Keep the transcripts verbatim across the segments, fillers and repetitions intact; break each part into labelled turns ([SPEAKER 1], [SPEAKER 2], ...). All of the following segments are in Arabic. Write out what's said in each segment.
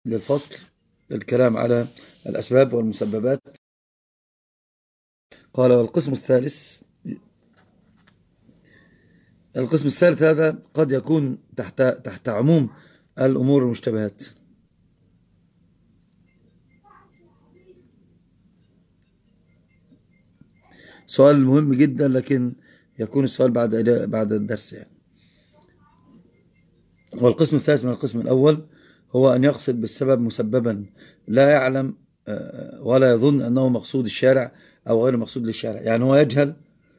[SPEAKER 1] للفصل الكلام على الأسباب والمسببات. قال والقسم الثالث القسم الثالث هذا قد يكون تحت تحت عموم الأمور المشتبهات. سؤال مهم جدا، لكن يكون السؤال بعد بعد الدرس يعني. والقسم الثالث من القسم الأول هو أن يقصد بالسبب مسببا لا يعلم ولا يظن أنه مقصود الشارع أو غير مقصود للشارع. يعني هو يجهل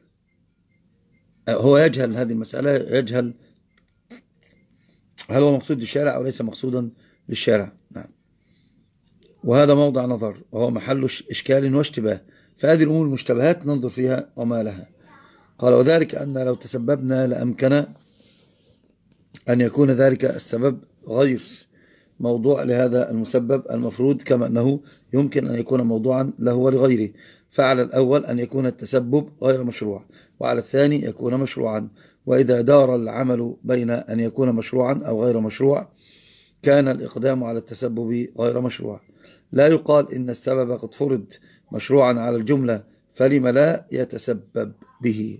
[SPEAKER 1] هو يجهل هذه المسألة، يجهل هل هو مقصود للشارع أو ليس مقصودا للشارع. نعم. وهذا موضع نظر وهو محل إشكال واشتباه، فهذه الأمور المشتبهات ننظر فيها وما لها. قال وذلك أن لو تسببنا لأمكن أن يكون ذلك السبب غير موضوع لهذا المسبب المفروض، كما أنه يمكن أن يكون موضوعا له ولغيره. فعلى الأول أن يكون التسبب غير مشروع، وعلى الثاني يكون مشروعا. وإذا دار العمل بين أن يكون مشروعا أو غير مشروع كان الإقدام على التسبب غير مشروع. لا يقال إن السبب قد فرض مشروعا على الجملة فلم لا يتسبب به.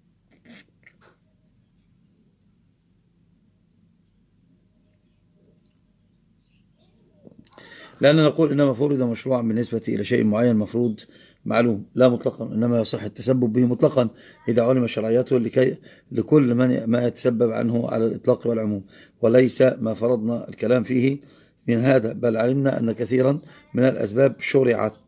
[SPEAKER 1] لأننا نقول إنما فرض مشروعا بالنسبة إلى شيء معين مفروض معلوم لا مطلقا، إنما يصح التسبب به مطلقا إذا علم شرعيته لكي لكل من ما يتسبب عنه على الإطلاق والعموم، وليس ما فرضنا الكلام فيه من هذا، بل علمنا أن كثيرا من الأسباب شرعت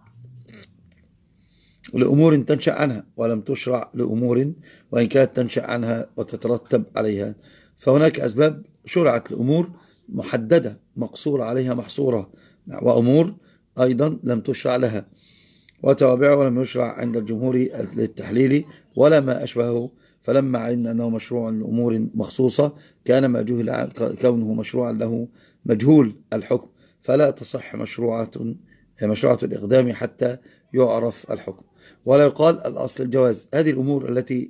[SPEAKER 1] لأمور تنشأ عنها ولم تشرع لأمور وإن كانت تنشأ عنها وتترتب عليها. فهناك أسباب شرعت لأمور محددة مقصورة عليها محصورة، وأمور أيضا لم تشرع لها وتوابعه ولم يشرع عند الجمهور للتحليل ولا ما أشبهه. فلما علمنا أنه مشروع لأمور مخصوصة كان ما جهل كونه مشروعا له مجهول الحكم، فلا تصح مشروعة مشروعة الإقدام حتى يعرف الحكم. ولا يقال الأصل الجواز. هذه الأمور التي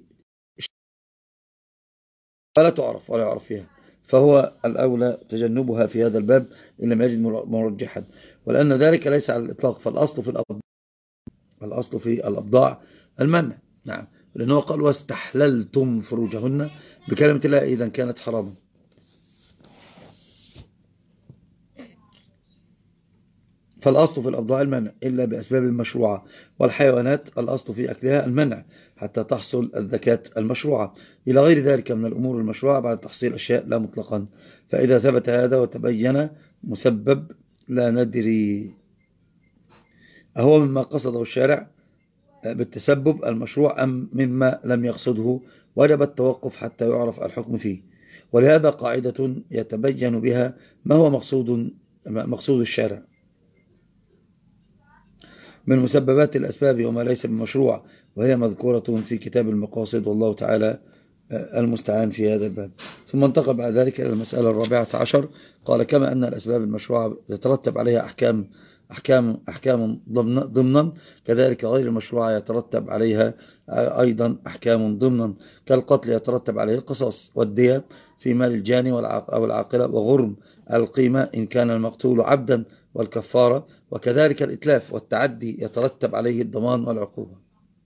[SPEAKER 1] فلا تعرف ولا يعرف فيها فهو الأولى تجنبها في هذا الباب إن لم يجد مرجحا، ولأن ذلك ليس على الإطلاق. فالأصل في الأبضاع الأصل في الأبضاع المنع. نعم، لأنه قال واستحللتم فروجهن بكلمة الله إذا كانت حراما. فالأصل في الأبضاع المنع إلا بأسباب مشروعة، والحيوانات الأصل في أكلها المنع حتى تحصل الذكاة المشروعة، إلى غير ذلك من الأمور المشروعة بعد تحصيل أشياء لا مطلقا. فإذا ثبت هذا وتبين مسبب لا ندري أهو مما قصده الشارع بالتسبب المشروع أم مما لم يقصده، وجب التوقف حتى يعرف الحكم فيه. ولهذا قاعدة يتبين بها ما هو مقصود مقصود الشارع من مسببات الأسباب وما ليس بمشروع، وهي مذكورة في كتاب المقاصد، والله تعالى المستعان في هذا الباب. ثم انتقل بعد ذلك إلى المسألة الرابعة عشر. قال كما أن الأسباب المشروعة يترتب عليها أحكام أحكام أحكام ضمنا، كذلك غير المشروعة يترتب عليها أيضا أحكام ضمنا، كالقتل يترتب عليه القصاص والدية في مال الجاني أو العاقلة، وغرم القيمة إن كان المقتول عبدا، والكفارة، وكذلك الإتلاف والتعدي يترتب عليه الضمان والعقوبة.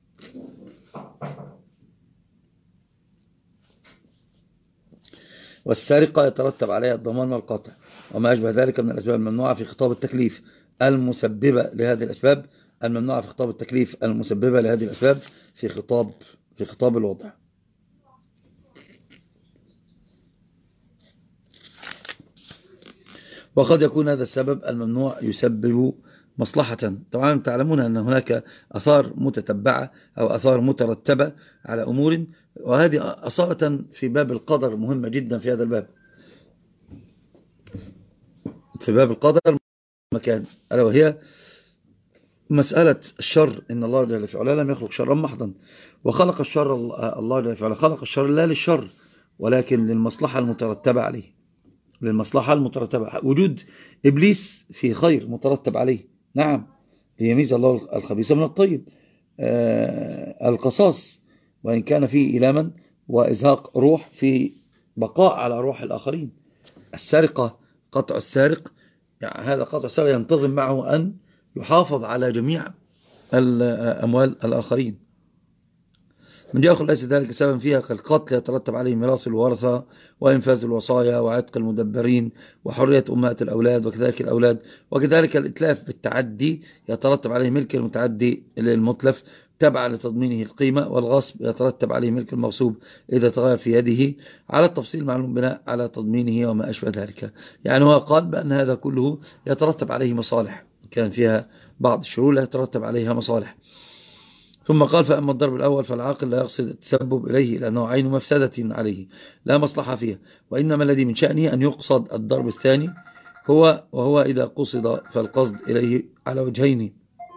[SPEAKER 1] والسرقة يترتب عليها الضمان والقطع، وما أشبه ذلك من الأسباب الممنوعة في خطاب التكليف المسببة لهذه الأسباب الممنوعة في خطاب التكليف المسببة لهذه الأسباب في خطاب في خطاب الوضع. وقد يكون هذا السبب الممنوع يسبب مصلحة. طبعا تعلمون أن هناك أثار متتبعة أو أثار مترتبة على أمور، وهذه أصالة في باب القدر مهمة جدا في هذا الباب. في باب القدر مكان ألا وهي مسألة الشر. إن الله جل في علاه لم يخلق شرا محضا، وخلق الشر الله جل في علاه خلق الشر لا للشر ولكن للمصلحة المترتبة عليه، للمصلحة المترتبة. وجود إبليس في خير مترتب عليه، نعم، ليميز الله الخبيث من الطيب. آه القصاص وإن كان فيه إلاما وإزهاق روح في بقاء على روح الآخرين. السرقة قطع السارق يعني هذا قطع السرقة ينتظم معه أن يحافظ على جميع أموال الآخرين. من جاء ليس ذلك سببا فيها كالقتل يترتب عليه ميراث الورثة وإنفاذ الوصايا وعتق المدبرين وحرية أمهات الأولاد وكذلك الأولاد، وكذلك الإتلاف بالتعدي يترتب عليه ملك المتعدي للمتلف تبع لتضمينه القيمة، والغصب يترتب عليه ملك المغصوب إذا تغير في يده، على التفصيل معلوم بناء على تضمينه وما أشبه ذلك. يعني هو قال بأن هذا كله يترتب عليه مصالح، كان فيها بعض الشرور يترتب عليها مصالح. ثم قال فأما الضرب الأول فالعاقل لا يقصد التسبب إليه لأنه عين مفسدة عليه لا مصلحة فيها، وإنما الذي من شأنه أن يقصد الضرب الثاني هو وهو إذا قصد فالقصد إليه على وجهين: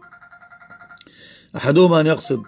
[SPEAKER 1] أحدهما أن يقصد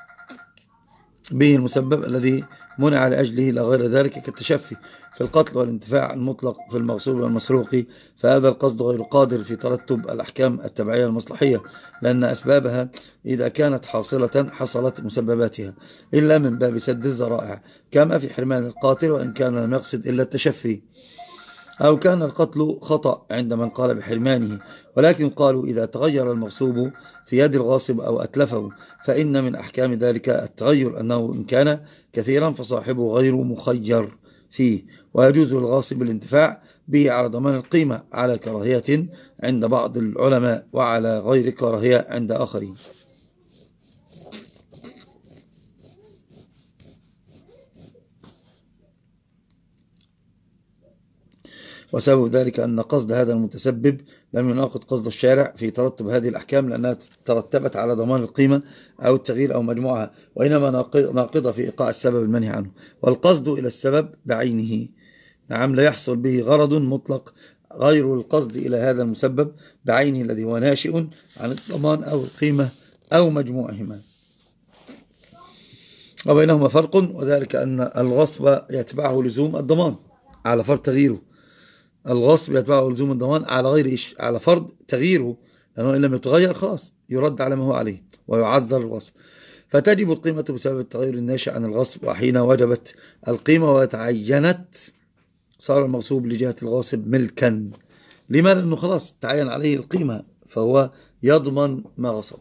[SPEAKER 1] به المسبب الذي منع لأجله لا غير ذلك كالتشفي في القتل والانتفاع المطلق في المغصوب والمسروق، فهذا القصد غير قادر في ترتب الأحكام التبعية المصلحية، لأن أسبابها إذا كانت حاصلة حصلت مسبباتها إلا من باب سد الذرائع، كما في حرمان القاتل وإن كان لم يقصد إلا التشفي، أو كان القتل خطأ عند من قال بحرمانه، ولكن قالوا إذا تغير المغصوب في يد الغاصب أو أتلفه فإن من أحكام ذلك التغير أنه إن كان كثيرا فصاحبه غير مخير فيه، ويجوز للغاصب الانتفاع به على ضمان القيمة على كراهية عند بعض العلماء وعلى غير كراهية عند آخرين. وسبب ذلك أن قصد هذا المتسبب لم يناقض قصد الشارع في ترتب هذه الأحكام لأنها ترتبت على ضمان القيمة أو التغيير أو مجموعها، وإنما ناقضة في إيقاع السبب المنهي عنه، والقصد إلى السبب بعينه نعم لا يحصل به غرض مطلق غير القصد إلى هذا المسبب بعينه الذي هو ناشئ عن الضمان أو القيمة أو مجموعهما، وبينهما فرق، وذلك أن الغصب يتبعه لزوم الضمان على فرض تغييره، الغصب يتبعه لزوم الضمان على غير إيش على فرض تغييره، لأنه إن لم يتغير خلاص يرد على ما هو عليه ويعذر الغصب، فتجب القيمة بسبب التغير الناشئ عن الغصب، وحين وجبت القيمة وتعينت صار المغصوب لجهة الغاصب ملكا. لما؟ لأنه خلاص تعين عليه القيمة فهو يضمن ما غصب،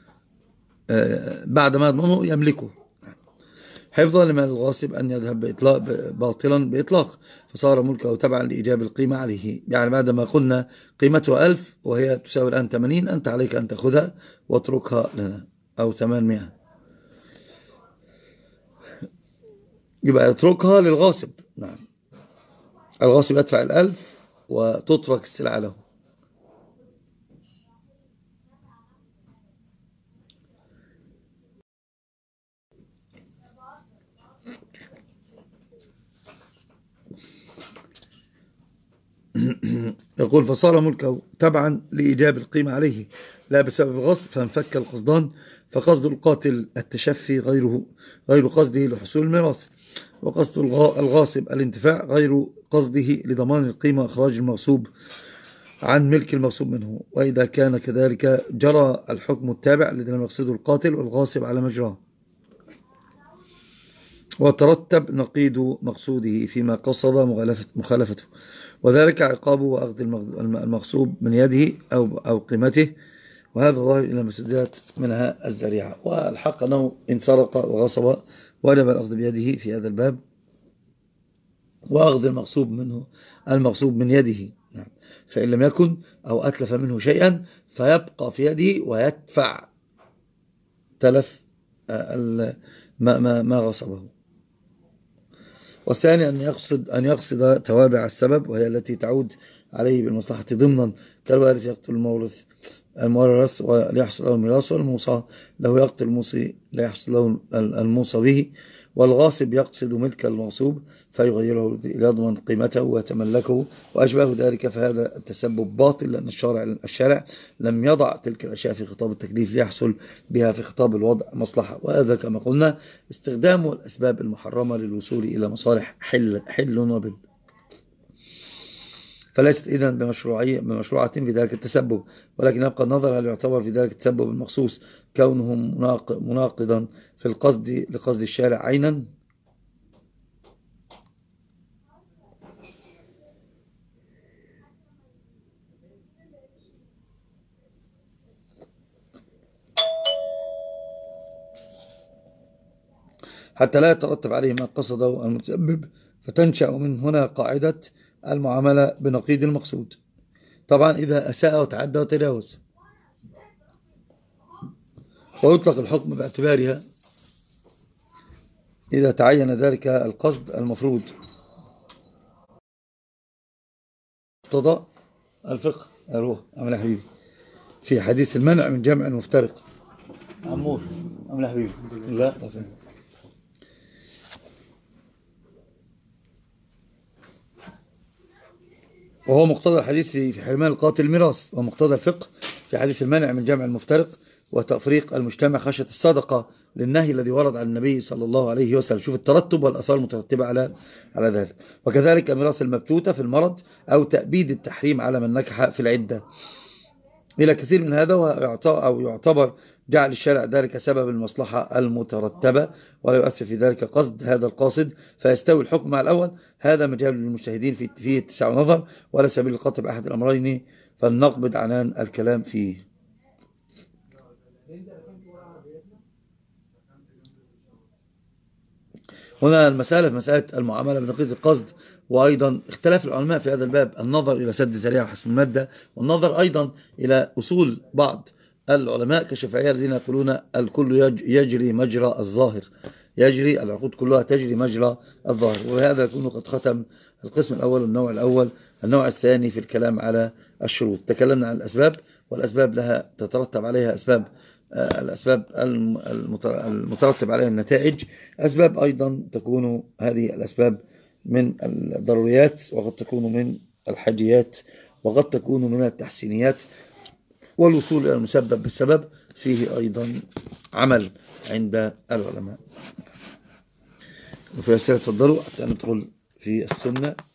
[SPEAKER 1] بعد ما يضمنه يملكه حفظا لما للغاصب أن يذهب بإطلاق باطلا بإطلاق، فصار ملكه تبعا لإيجاب القيمة عليه. يعني بعد ما قلنا قيمته ألف وهي تساوي الآن ثمانين، أنت عليك أن تأخذها واتركها لنا، أو ثمانمائة، يبقى يتركها للغاصب. نعم، الغاصب يدفع الألف وتترك السلعة له. يقول فصار ملكه تبعا لإيجاب القيمة عليه لا بسبب الغصب، فانفك القصدان، فقصد القاتل التشفي غيره غير قصده لحصول الميراث، وقصد الغاصب الانتفاع غير قصده لضمان القيمة وإخراج المغصوب عن ملك المغصوب منه، وإذا كان كذلك جرى الحكم التابع الذي لم يقصده القاتل والغاصب على مجراه، وترتب نقيض مقصوده فيما قصد مخالفته، وذلك عقابه وأخذ المغصوب من يده أو, أو قيمته، وهذا ظاهر إلى مسدات منها الزريعة. والحق أنه إن سرق وغصب وجب الأخذ بيده في هذا الباب، وأخذ المغصوب منه المغصوب من يده، فإن لم يكن أو أتلف منه شيئا فيبقى في يده ويدفع تلف ما, ما, ما غصبه. والثاني أن يقصد أن يقصد توابع السبب وهي التي تعود عليه بالمصلحة ضمنا، كالوارث يقتل المورث المورث ليحصل له الميراث، والموصى له يقتل الموصي ليحصل له الموصى به، والغاصب يقصد ملك المغصوب فيغيره ليضمن قيمته ويتملكه وأشباه ذلك، فهذا التسبب باطل، لأن الشارع الشارع لم يضع تلك الأشياء في خطاب التكليف ليحصل بها في خطاب الوضع مصلحة، وهذا كما قلنا استخدام الأسباب المحرمة للوصول إلى مصالح حل, حل وبل، فليست إذن بمشروعية بمشروعة في ذلك التسبب، ولكن يبقى النظر هل يعتبر في ذلك التسبب المخصوص كونه مناقضا في القصد لقصد الشارع عينا. حتى لا يترتب عليه ما قصده المتسبب، فتنشأ من هنا قاعدة المعاملة بنقيض المقصود. طبعا إذا أساء وتعدى وتجاوز، ويطلق الحكم باعتبارها إذا تعين ذلك القصد المفروض مقتضى الفقه. أروح أعمل يا حبيبي في حديث المنع من جمع المفترق. عمور أعمل يا حبيبي. لا وهو مقتضى الحديث في في حرمان القاتل الميراث، ومقتضى الفقه في حديث المنع من جمع المفترق وتفريق المجتمع خشية الصدقة للنهي الذي ورد عن النبي صلى الله عليه وسلم. شوف الترتب والآثار المترتبة على على ذلك. وكذلك ميراث المبتوتة في المرض أو تأبيد التحريم على من نكح في العدة إلى كثير من هذا، أو يعتبر جعل الشارع ذلك سبب المصلحة المترتبة ولا يؤثر في ذلك قصد هذا القاصد، فيستوي الحكم مع الأول. هذا مجال للمجتهدين في فيه اتساع نظر، ولا سبيل القطع بأحد الأمرين، فلنقبض عنان الكلام فيه. هنا المسألة في مسألة المعاملة بنقيض القصد، وأيضا اختلاف العلماء في هذا الباب، النظر إلى سد الذريعة وحسم المادة، والنظر أيضا إلى أصول بعض العلماء كالشافعية الذين يقولون الكل يجري مجرى الظاهر، يجري العقود كلها تجري مجرى الظاهر. وهذا يكون قد ختم القسم الأول والنوع الأول. النوع الثاني في الكلام على الشروط، تكلمنا عن الأسباب، والأسباب لها تترتب عليها أسباب، الأسباب المترتب عليها النتائج. أسباب أيضا تكون هذه الأسباب من الضروريات، وقد تكون من الحاجيات، وقد تكون من التحسينيات. والوصول إلى المسبب بالسبب فيه أيضا عمل عند العلماء. وفي أسئلة تفضلوا حتى ندخل في السنة.